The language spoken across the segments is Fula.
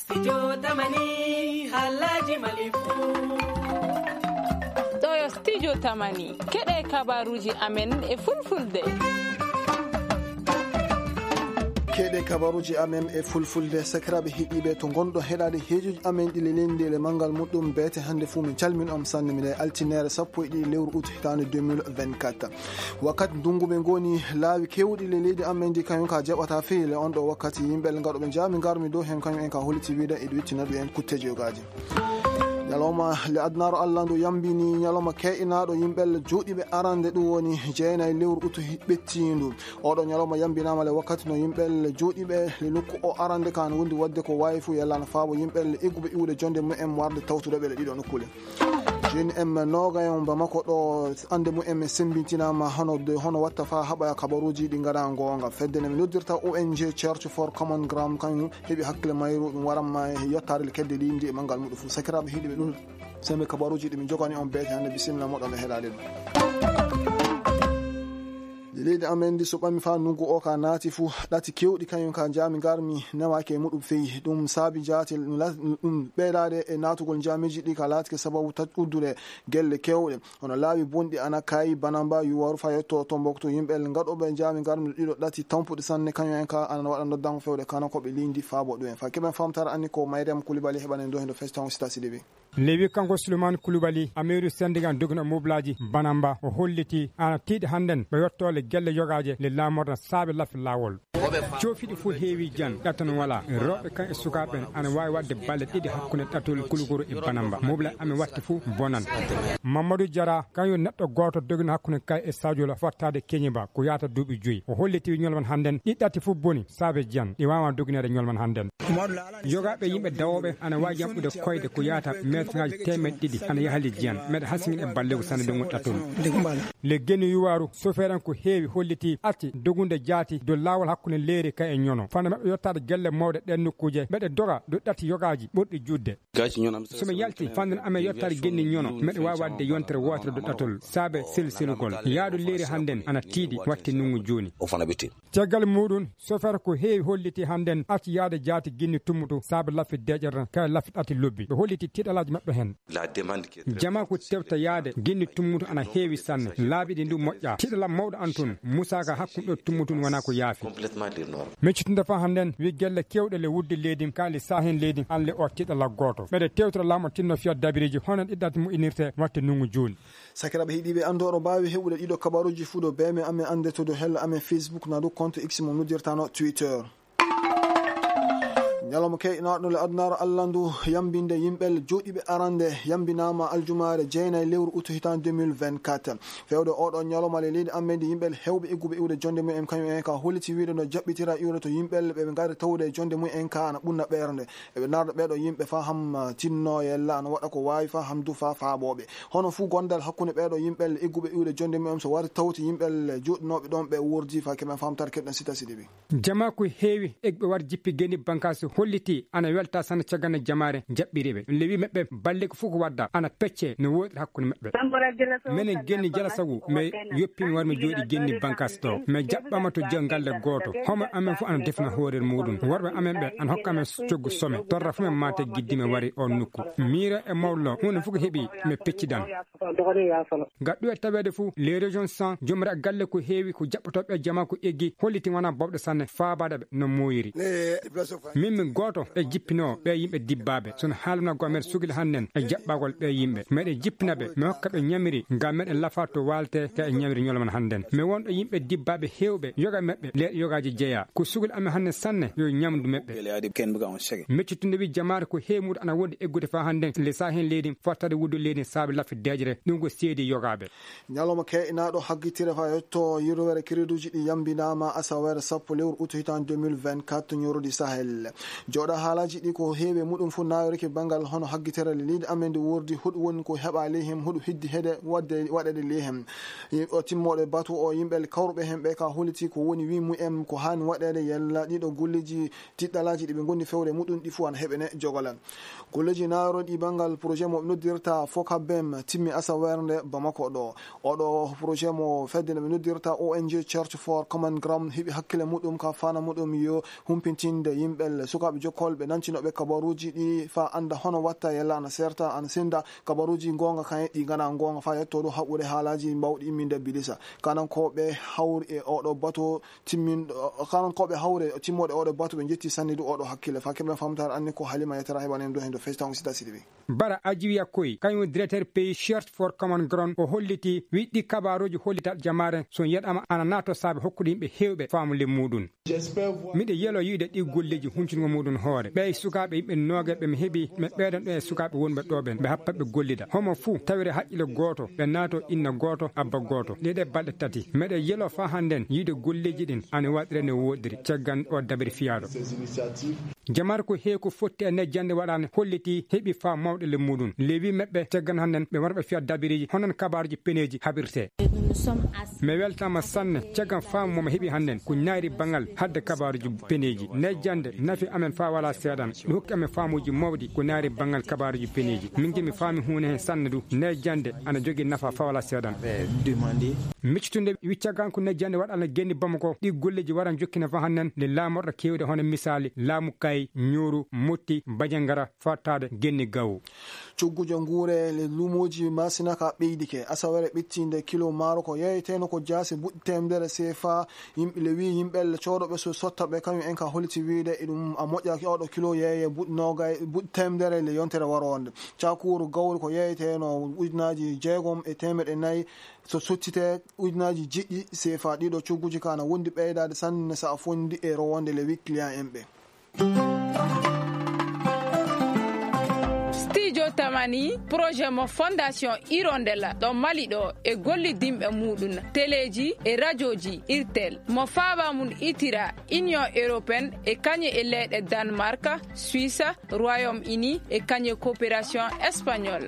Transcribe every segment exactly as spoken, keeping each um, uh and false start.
Studio Tamani Halaji Malifu Toyo Studio Tamani keɗe kabaruji amen e fulfulde keɗe kabaruji amen e fulfulde sakiraɓe hiɗiɓe to gonɗo heɗade heejuji amen ɗi lelendele mangal muɗum beete hande fuu min calmin om sanne mine altinere sappo e ɗiɗi lewru août hitande deux mille vingt-quatre wakkati ndungu ɓe goni laawi kewɗi le leydi amen ndi kañum ka jaɓata feyle on ɗo wakkati yimɓel gaɗoɓe jami garmi dow hen kañum en ka holliti wiide eɗe wittinaɗu en kutteji yogaji ñalawma le adnaro allah ndu yambini ñalawma ke'inaɗo yimɓel joɗiɓe arande ɗum woni jeenayi lewru août ɓettindu oɗo ñalawma yambinama le wakkati no yimɓel joɗiɓe le nokku o arande kan wondi wadde ko wawi fu yallano faabo yimɓel egguɓe iwde jonde mumen warde tawtuɗoɓe le ɗiɗo nokkule jeni em nogayon bamako ɗo ande mumen sembintinama hono hono watta fa haɓa kabaruji ɗi gaɗa gonga fedde nemi noddirta O N G Church for Common Ground kañum heeɓi hakkille mayru ɗum waranma yettade le kedde lindi e mangal muɗum fo sakiraɓe hiɗiɓe ɗum sembe kabaruji ɗi min jogani on beete hande bisimilla moɗon e heɗade ɗum leydi amen ndi so ɓami fa nungu o ka naati fuu ɗati kewɗi kañum ka jami garmi newake muɗum feyi ɗum saabi jaati ɗum ɓeydade e natugol jamiji ɗi ka laatike sababu tat uddude gelle kewɗe hono laawi bonɗi ana kayi banamba yuwaru fa yetto tombokto yimɓe gaɗoɓe jami garmi ɗiɗo ɗati tampuɗe sanne kañum en ka ana waɗa noddanko fewde kana koɓe lindi faabo ɗumen fa keɓen famtara anni ko Mayriyam Coulibaly heɓanen do hen do feston sita sidiɓe lewi kanko Souleymane Coulibaly ameru sendigan dogna moblaji banamba o holliti ana tiiɗi hannden ɓe yettole gelle yogaje le lamorna saabe lafi lawol cofiɗi fof heewi jan ɗatan wala rewɓe kan e sukaɓen ana wawi wadde balle ɗiɗi hakkude ɗatol kulugoro e banamba mobla ame watte fof bonan Mamadou Diarra kañum neɗɗo goto dogna hakkude kay e sadiola fottade keñiba ko yata duuɓi joyyi o holliti ñolman hannden ɗi ɗatti fof boni saabe jan ɗi wawa dognede ñolman hannden yogaɓe yimɓe dawoɓe ana wawi yamɓude koyde ko yata ngaji temed ɗiɗi ana yahali jiyan meɗa hasigin e ballego sanne ɗum ɗatol le geni yuwaru sofeeran ko heewi holliti acci dogunde jaati do lawol hakkude leeri kay e ñono fande mabɓe yettade gelle mawɗe ɗen nokkuje meɗe doga do ɗatti yogaji ɓurɗi judde somi yalti fanden amen yettade genni ñono meɗe wawi wadde yontere wotere do ɗatol saabe silsilugol yaadu leeri hannden ana tiiɗi watti nungu joni caggal muɗum sofeera ko heewi holliti hannden acci yaade jaati ginni tummuto saabe laffi deƴerran kay laffi ɗatti lobbi ɓe holliti tiɗalaji maɓɓe hen jama ko tewta yaade ginni tummuto ana heewi sanne laabi ɗi ndu moƴƴa tiɗala mawɗo antun musaka hakkude ɗo tummutun wona ko yaafi meccitinde fa hannden wi gelle kewɗe le wudde leydi kali sahen leydi alle o tiɗala goto ɓeɗe tewtira lamo tinno fiya dabiriji hono ɗiɗɗati mo inirte watte nungu joni sakiraɓe hiɗiɓe andoɗo mbawi heɓude ɗiɗo kabaruji fuu ɗo beme amen ande to do hella amen Facebook na ɗo compte x mo noddirtano Twitter ñalawma ke'inaɗo le adnaro allah ndu yambinde yimɓel joɗiɓe arande yambinama aljumare jeenayi lewru août hitande deux mille vingt-quatre fewde oɗo ñalawma le leydi amen ndi yimɓel hewɓe egguɓe iwde jonde mumen kañum en ka holliti wiide no jaɓɓitira iwde to yimɓel ɓe gari tawde jonde mumen ka ana ɓunna ɓerde eɓe narda ɓeɗo yimɓe fa ham tinno yella ana waɗa ko wawi fa ham du fa faaɓoɓe hono fuu gondal hakkude ɓeɗo yimɓel egguɓe iwde jonde mumen so wari tawti yimɓel joɗinoɓe ɗon ɓe wurdi fa keɓen famtare keɗɗen sita siɗiɓe jama ko heewi egɓe war jippi geni bankasi holliti ana welta sana cagane jamare jaɓɓiriɓe lewi meɓɓe balle ko fof ko wadda ana pecce no woɗi hakkude meɓɓe minen genni jala sagu mi yoppimi warmi jooɗi genni bankasi ɗo mi jaɓɓama to jang galle goto homo amen fof ana defna hoorere muɗum worɓe amen ɓe ana hokka amen coggu some torra fof men mate guiddime wari on nokku miira e mawlo hunde fof ko heeɓi mi peccidan gaɗɗu e tawede fou les régions cent jomira galle ko heewi ko jaɓɓotoɓe jama ko eggi holliti wona bobɗe sanne faabadeɓe no moyiri min mi goto e jippino ɓe yimɓe dibbaɓe sono haaluna go meɗe sugil hannden e jaɓɓagol ɓe yimɓe meɗe jippinaɓe mi hokka ɓe ñamiri ngam meɗen lafa to walte ka e ñamiri ñolman hannden mi wonɗo yimɓe dibbaɓe hewɓe yoga meɓɓe leeɗe yogaji jeeya ko sugil amen hannden sanne yo ñamdu meɓɓe meccitunde wi jamare ko heemude ana wondi eggude fa hannden le sa hen leydi fottade wuddu leydi saabi laffi dejere ɗum ko seedi yogaɓe ñalawma ke'inaɗo haggitire fa yetto yirwere créduji ɗi yambinama asawere sappo lewru août hitande deux mille vingt-quatre ñorodi Sahel joɗa haalaji ɗi ko heewi muɗum fof nawiriki banggal hono haggitere leydi amen ndi wurdi huɗo woni ko heɓa leyhem huɗo hiddi heede wadde waɗede leyhem o timmoɗe batu o yimɓe kawruɓe hen ɓe ka holiti ko woni wimu en ko hani waɗede yalla ɗiɗo golleji tiɗɗalaji ɗi ɓe gondi fewre muɗum ɗi fo ana heɓene jogolan golleji naroɗi banggal projet mo noddirta Fokabem timmi asawerde Bamako ɗo oɗo projet mo fedde ɓe noddirta O N G Church for Common Ground heɓi hakkille muɗum ka fana muɗum yo humpintinde yimɓe suka fa ɓe jokkol ɓe nancinoɓe kabaruji ɗi fa anda hono watta yalla ana serta ana sinda kabaruji gonga kan ɗi gana gonga fa yetto ɗo haɓɓude haalaji mbawɗi imminde bilisa kanan ko ɓe hawri e oɗo bato timmin kanan ko ɓe hawre timmoɗe oɗo bato ɓe jetti sanni du oɗo hakkille fa keɓe famtare anni ko halima yetara heɓanen do hen do festan sita sidiɓe bara ajiwiya koy kañum directeur pays church for common ground o holliti wiɗɗi kabaruji hollita jamare so yeɗama ana nato saabe hokkude yimɓe hewɓe famule muɗum miɗe yelo yiide ɗi golleji huncungo muɗum hoore ɓe sukaɓe yimɓe nogue ɓe mi heeɓi mi ɓeɗan ɗo e sukaɓe wonɓe ɗoɓen ɓe happaɓe gollida homo fuu tawire haqqille goto ɓe naato inna goto abba goto ɗeɗe balɗe tati meɗe yelo fa hannden yiide golleji ɗin ana waɗire ne woɗiri caggan o dabiri fiyaɗo jamar ko heewi ko fotti e nejjande waɗani holliti heeɓi fa mawɗe le muɗum leewi meɓɓe caggan hannden ɓe warɓe fiya dabiriji honon kabaruji peneji haɓirte mi weltama sanne caggan famu momo heeɓi hannden ko ñaari bangal hadde kabaruji peneji nejjande nafi amen fa wala seeɗan ɗum hokki amen famuji mawɗi ko naari bangal kabaruji peneji min gimi faami hunde hen sanne du nejjande ana jogui nafa fa wala seeɗan miccutunde wiccagan ko nejjande waɗalno genni bamako ɗi golleji waran jokkina fa hannden nde laamorɗo kewde hono misali laamu kay ñooru motti badiangara fattade genni gawu coggujo nguure le lumoji masinaka ɓeydike asawere ɓittinde kilo maaro ko yeyeteno ko jaasi buɗɗi temedere sefa yimɓe le wi yimɓelle coɗoɓe so sottaɓe kañum en ka holiti wiide eɗum a moƴƴaki oɗo kilo yeeye buɗɗi nogay buɗɗi temedere le yontere waronde cakuru gawri ko yeyeteno ujunaji jeegom e temeɗe nayyi so sottite ujunaji jiɗɗi sefa ɗiɗo cogguji kana wondi ɓeydade sanne sa a fondi e rowonde le wi client en ɓe studio tamani projet mo fondation Hirondella ɗo Mali ɗo e gollidimɓe muɗum téléji e radioji irtel mo faaba mum itira union européenne e kañe e leyɗe Danemark Suisse Royaume-Uni e kañe coopération espagnole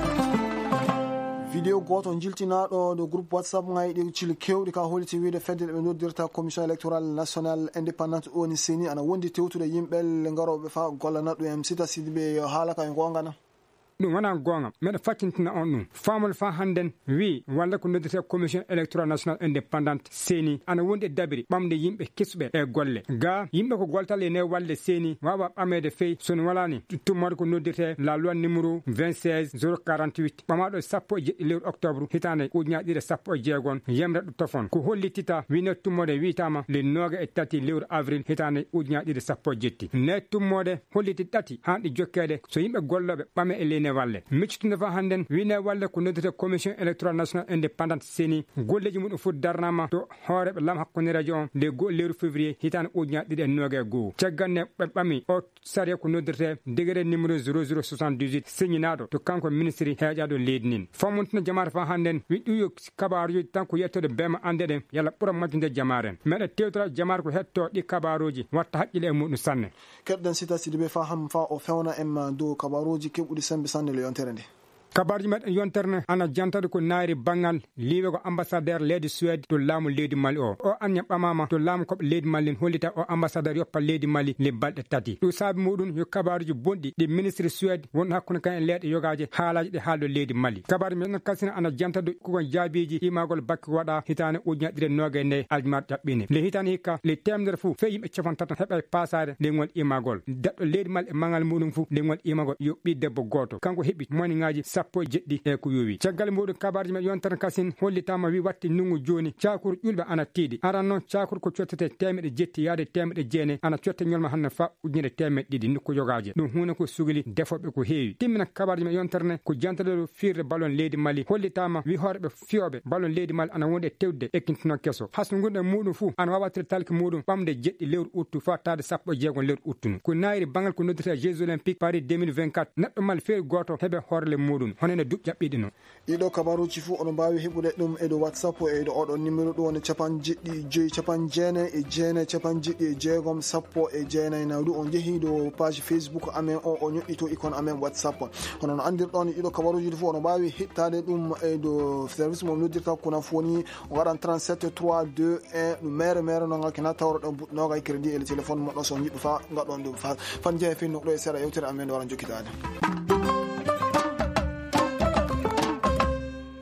vidéo goto jiltinaɗo do groupe whatsapp ngayɗi cili kewɗi ka holiti wiide fedde ɓe noddirta commission électoral national indépendante oni seni ana wondi tewtude yimɓe garoɓe fa gollana ɗum sita sidiɓe haala ka e gongana ɗum wona gonga meɗa faccintina on ɗum famol fa hannden wi walla ko noddete commission électoral national indépendante seni ana wondi e dabiri ɓamde yimɓe kesɓe e golle ga yimɓe ko goltal e ne walde seni wawa ɓamede fey sono walani tummode ko noddirte la loi numéro vingt-seize zéro quarante-huit ɓamaɗo sappo e jeɗɗi lewru octobre hitande ujunaɗiɗi sappo e jeegon yemre ɗo tofon ko hollitita wine tummode witama le noga e tati lewru avril hitande ujunaɗiɗi sappo e jetti ne tummode holliti ɗati hanɗi jokkede so yimɓe golloɓe ɓame e leyne walle miccutunde fa hannden wine walle ko noddete commission électoral national indépendante seni golleji muɗum fof darnama to hooreɓe lam hakkundereji on nde go lewru février hitande ujunaje ɗiɗi e noga e goho cagganne ɓe ɓami o saria ko noddirte degré numéro zéro zéro soixante-dix-huit signinaɗo to kanko ministre heeƴaɗo leydi nin fammuntino jamare fa hannden wi ɗuyo kabaruji tan ko yettode bema ande ɗen yalla ɓuura majjude jamare en meɗa tewtora jamare ko hetto ɗi kabaruji watta haqqille e muɗum sanne keɗɗen sita sidiɓe fa ham fa o fewna en dow kabaruji keɓɓuɗi sembe sanne le yontere nde kabaruji meɗen yonterne ana jantade ko naari bangal liiwe ko ambassadeur leydi Suède to laamu leydi Mali o o anne ɓamama to laamu koɓe leydi Mali n hollita o ambassadeur yoppa leydi Mali le balɗe tati ɗum saabi muɗum yo kabaruji bonɗi ɗi ministre Suède wonɗo hakkude kan e leyɗe yogaji haalaji ɗi haaldo leydi Mali kabaruji meɗen kasina ana jantade kokon jaabiji imagol bakke waɗa hitane ujunaje ɗiɗi noga e nayyi aljumaɗo ƴaɓɓine le hitane hikka le temedere fou fe yimɓe capan tatan heɓa pasade leyngol imagol daɗɗo leydi Mali e mangal muɗum fou leyngol imagol yo ɓi debbo goto kanko heeɓi moyniŋaji sappo e jeɗɗi e ko yowi caggal muɗum kabaruji men yontere kasin hollitama wi watti nungu joni cakuru ƴulɓe ana tiiɗi aran noon cakuru ko cottete temeɗe jetti yaade temeɗe jeenayi ana cotta ñolma hande fa ujunere temeɗe ɗiɗi nokku yogaje ɗum hunde ko sugli defoɓe ko heewi timmina kabaruji men yonterne ko jantade firde ballon leydi Mali hollitama wi horeɓe fiyoɓe ballon leydi Mali ana wonde tewde ekkintino kesso hasno gonɗe muɗum fou ana wawattire talke muɗum ɓamde jeɗɗi lewru uttu fa tade sappo e jeegon lewru uttunu ko nayri bangal ko noddete jeux olympique paris deux mille vingt-quatre neɗɗo Mali feeri goto heeɓe hoorele muɗum honene duɓ ƴaɓɓiɗi no ɗiɗo kabaruji fuu oɗo mbawi heɓude ɗum e dow whatsapp e ɗo oɗo numéro ɗo woni capan jeɗɗi joyi capan jeenayi e jeenayi capan jeɗɗi e jeegom sappo e jeenayi nawdu on jeehi dow page facebook amen o o ñoƴƴi to icon amen whatsapp hono no andirɗon ɗiɗo kabaruji fuu oɗo mbawi hettade ɗum e dow service mo noddirta kona foni o waɗan trente-sept trois deux un ɗum mere mere no galkina tawroɗon buɗnoga e crédit e le téléphone moɗo so jiɗɗo fa gaɗon ɗum fa fan jeehe fin ɗo e seeɗa yewtere amen nde waran jokkitade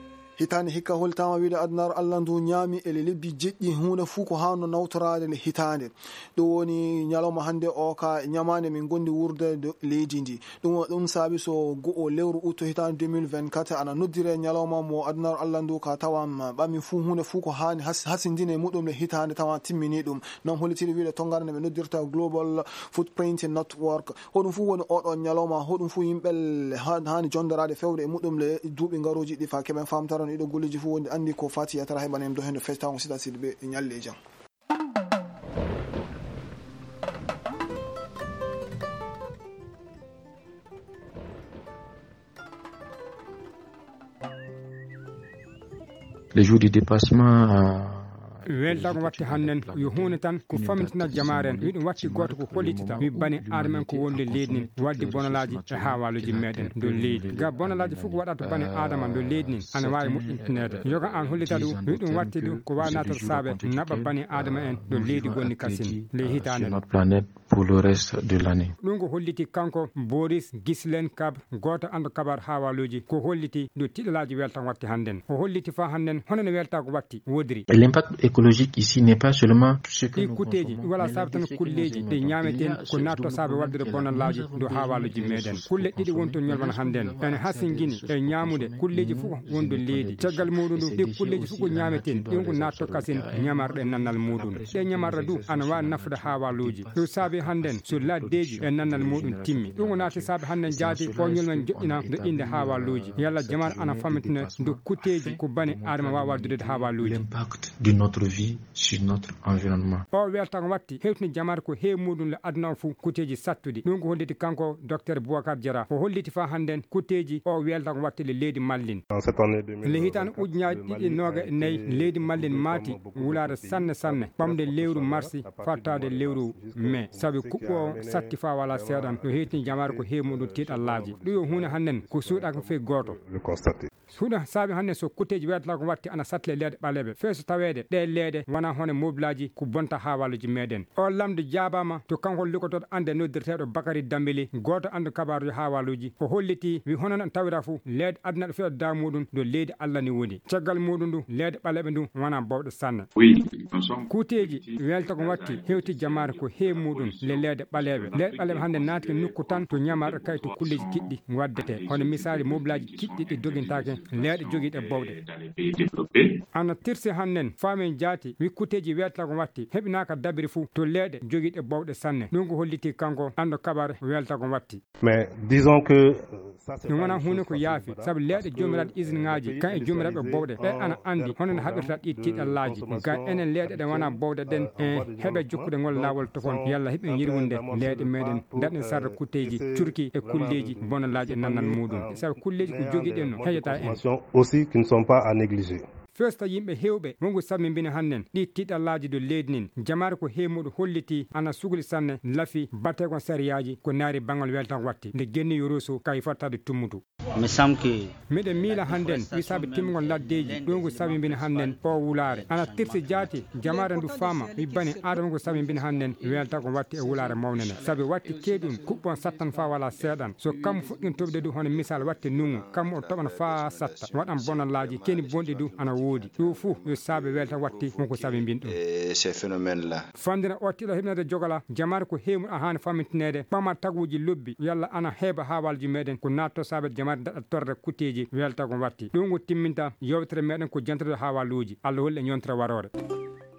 hitande hikka holtama wiide adnar Allah ndu ñaami ele lebbi jeƴƴi hunde fuu ko hanno nawtorade nde hitande ɗum woni ñalawma hande o ka ñamande min gondi wurde leydi ndi ɗum ɗum saabi so go'o lewru août hitande deux mille vingt-quatre ana noddire ñalawma mo adnar Allah ndu ka tawam ɓami fuu hunde fuu ko hani hasindine muɗum nde hitande tawa timmini ɗum non hollitiri wiide tongare nde ɓe noddirta global footprint network hoɗum fuu woni oɗon ñalawma hoɗum fuu yimɓel hani jonderade fewde e muɗum le duuɓi ngaruji ɗi fa keɓen famtaron ɗiɗo golleji fuu wonde andi ko fati yatara heɓanen do hende festago sita siɗ ɓe ñalle jam. Les jours du dépassement euh... weltago watti hannen yo hunde tan ko famintina jamaren wi ɗum watti goto ko hollitita wi bani adama ko wonde leydi nin wadde bonalaji e hawaluji meɗen do leydi ga bonalaji fof ko waɗata bani adama do leydi nin ana wawi moƴƴintinede yoga an hollita ɗum wi ɗum watti ɗum ko wanata saabe naɓa bani adama en do leydi gonni kasin ley hitande pour le reste de l'année. ɗum ko holliti kanko Boris Gislen Kab goto ando kabar hawaluji ko holliti do tiɗalaji weltan watti handen o holliti fa handen hono ne welta ko watti wodiri l'impact écologique ici n'est pas seulement ce que nous kuteji wala sabtan kulleji de ñameten ko natto sabe wadde bonalaji do hawaluji meden kulle ɗiɗi wonto ñolman handen en hasingini e ñamude kulleji fu wondo leedi tagal mudum de kulleji fu ko ñameten ɗum ko natto kasin ñamarɗe nannal mudum de ñamarra du ana wa nafda hawaluji do sabe handen so laddeji e nannal mudum timmi ɗum ko nati sabe handen jaati ko ñolman joɗina do inde hawaluji yalla jamar ana famitina do kuteji ko bani adama wa waddude hawaluji l'impact de notre vie sur notre environnement. o weltan watti hewtini jamar ko he mudum le aduna fu kuteji sattude ɗum ko holliti kanko docteur Boubacar Diarra o holliti fa handen kuteji o weltan watti le leydi mallin le hitan ujñaji ɗiɗi noga nayyi leydi mallin maati wulare sanne sanne ɓamde lewru marsi fattade lewru mai saabi kuɓɓo o satti fa wala seeɗan no hewtini jamar ko he mudum tiɗallaji ɗum yo hunde hannen ko suuɗaka fe goto suuɗa saabi hannde so kuteji weltata ko watti ana satle leede ɓaleɓe fe so tawede ɗe leede wona hono mobilaji ko bonta hawaluji meɗen o lamde jaabama to kanko likotoɗo ande noddirteɗo Bakary Dambeli goto andu kabaruji hawaluji o holliti wi hono non tawira fu leede aduna ɗo feeɗo da muɗum do leydi Allah ni woni caggal muɗum ndu leede ɓaleɓe ndu wona bawɗo sanne kuteji welta ko watti hewti jamare ko he muɗum le leede ɓaleɓe leede ɓaleɓe hannde naati ko nokku tan to ñamarɗo kay to kulleji kiɗɗi waddete hono misali mobilaji kiɗɗi ɗi dogintake leede joguiɗe bawɗe ana tirsi hannen famen jaati wi kuteji welta ko watti heɓinaka dabiri fou to leede joguiɗe bawɗe sanne ɗum ko holliti kanko ando kabar welta ko watti mais disons que ɗum wona hunde ko yaafi saabu leeɗe jomiraɗe usine ngaji kan e jomiraɓe bawɗe ɓe ana andi hono ne haɓirta ɗi tiɗallaji ga enen leeɗe ɗe wona bawɗe ɗen e heeɓe jokkude ngol lawol tofon yalla heeɓe yirwunde leeɗe meɗen daɗen sarde kutteji curki e kulleji bonalaji e nannal muɗum saabu kulleji ko joguiɗen no hejata en aussi qui ne sont pas à négliger. firsta yimɓe hewɓe wongo sammibini hannen ɗi tiɗallaji do leydi nin jamare ko hewmuɗo holliti ana sugli sanne laafi batte kon sériyaji ko naari bangol weltan watti nde genni yoroso kay fattade tummutu mi samke miɗen miila hannden wisaɓe timmugol laddeji ɗum ko samibini hannen o wulare ana tirsi jaati jamare ndu faama wi bani adama ko samibini hannen welta ko watti e wulare mawnene saabi watti keeɗum kuɓɓon sattan fa wala seeɗan so kam fuɗɗin toɓde du hono misal watti nungu kam o toɓan fa satta waɗan bonallaji keni bonɗi du ana woodi ɗum fuu yo saabe welta watti wonko saabe mbin ɗum ces phénomènes là fandina o tiɗo heɓnede jogala jamare ko hewmu a hani famintinede ɓama taguji lobbi yalla ana heeɓa hawalji meɗen ko natto saabe jamare daɗa torde kutteji welta ko watti ɗum ko timminta yewtere meɗen ko jantude hawaluji Allah holli e yontere warore.